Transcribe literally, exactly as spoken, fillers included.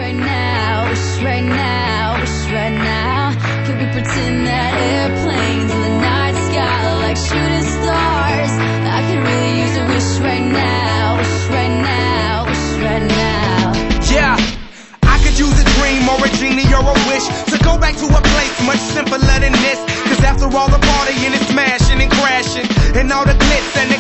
right now, wish right now, wish right now. Could we pretend that airplanes in the night sky are like shooting stars? I could really use a wish right now, wish right now, wish right now. Yeah, I could use a dream or a genie or a wish to go back to a place much simpler than this. Cause after all the partying and smashing and crashing and all the glitz and the